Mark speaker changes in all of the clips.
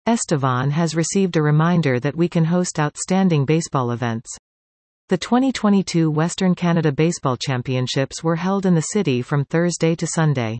Speaker 1: Estevan has received a reminder that we can host outstanding baseball events. The 2022 Western Canada Baseball Championships were held in the city from Thursday to Sunday.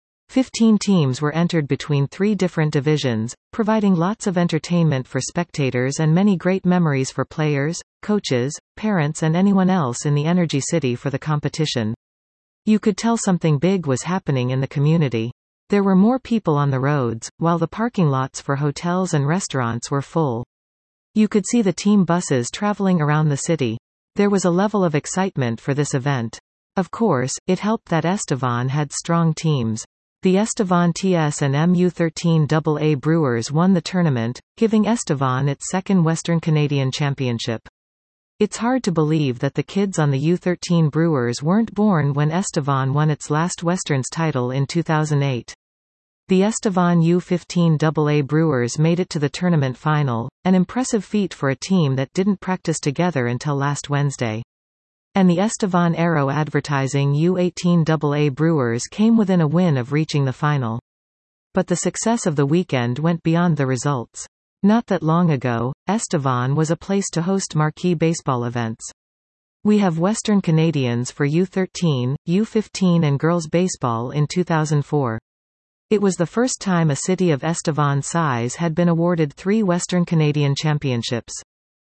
Speaker 1: 15 teams were entered between 3 different divisions, providing lots of entertainment for spectators and many great memories for players, coaches, parents and anyone else in the Energy City for the competition. You could tell something big was happening in the community. There were more people on the roads, while the parking lots for hotels and restaurants were full. You could see the team buses traveling around the city. There was a level of excitement for this event. Of course, it helped that Estevan had strong teams. The Estevan TS and MU13AA Brewers won the tournament, giving Estevan its second Western Canadian Championship. It's hard to believe that the kids on the U13 Brewers weren't born when Estevan won its last Westerns title in 2008. The Estevan U15AA Brewers made it to the tournament final, an impressive feat for a team that didn't practice together until last Wednesday. And the Estevan Aero Advertising U18AA Brewers came within a win of reaching the final. But the success of the weekend went beyond the results. Not that long ago, Estevan was a place to host marquee baseball events. We have Western Canadians for U13, U15 and girls baseball in 2004. It was the first time a city of Estevan's size had been awarded 3 Western Canadian Championships.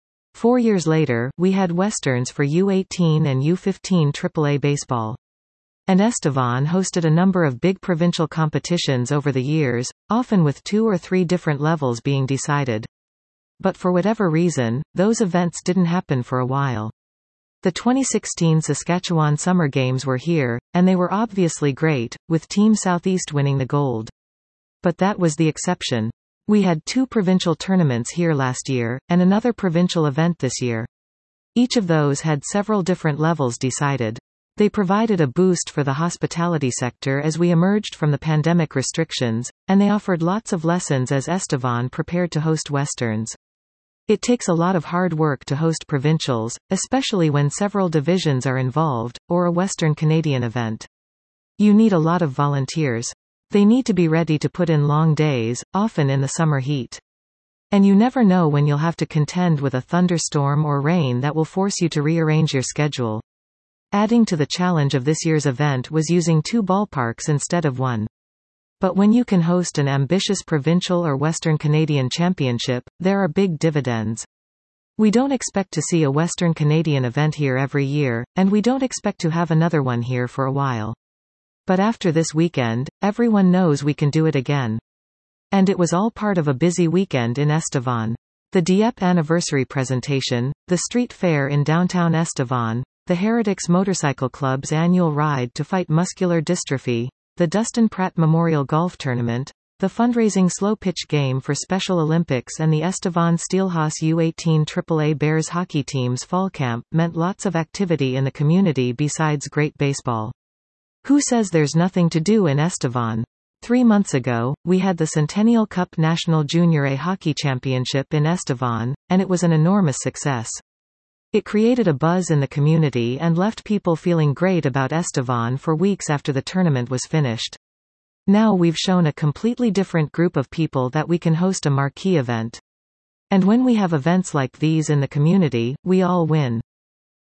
Speaker 1: 4 years later, we had Westerns for U18 and U15 AAA baseball. And Estevan hosted a number of big provincial competitions over the years, often with 2 or 3 different levels being decided. But for whatever reason, those events didn't happen for a while. The 2016 Saskatchewan Summer Games were here, and they were obviously great, with Team Southeast winning the gold. But that was the exception. We had 2 provincial tournaments here last year, and another provincial event this year. Each of those had several different levels decided. They provided a boost for the hospitality sector as we emerged from the pandemic restrictions, and they offered lots of lessons as Estevan prepared to host Westerns. It takes a lot of hard work to host provincials, especially when several divisions are involved, or a Western Canadian event. You need a lot of volunteers. They need to be ready to put in long days, often in the summer heat. And you never know when you'll have to contend with a thunderstorm or rain that will force you to rearrange your schedule. Adding to the challenge of this year's event was using 2 ballparks instead of 1. But when you can host an ambitious provincial or Western Canadian championship, there are big dividends. We don't expect to see a Western Canadian event here every year, and we don't expect to have another one here for a while. But after this weekend, everyone knows we can do it again. And it was all part of a busy weekend in Estevan. The Dieppe anniversary presentation, the street fair in downtown Estevan, the Heretics Motorcycle Club's annual ride to fight muscular dystrophy, the Dustin Pratt Memorial Golf Tournament, the fundraising slow-pitch game for Special Olympics and the Estevan Steelhaus U18 AAA Bears hockey team's fall camp meant lots of activity in the community besides great baseball. Who says there's nothing to do in Estevan? 3 months ago, we had the Centennial Cup National Junior A Hockey Championship in Estevan, and it was an enormous success. It created a buzz in the community and left people feeling great about Estevan for weeks after the tournament was finished. Now we've shown a completely different group of people that we can host a marquee event. And when we have events like these in the community, we all win.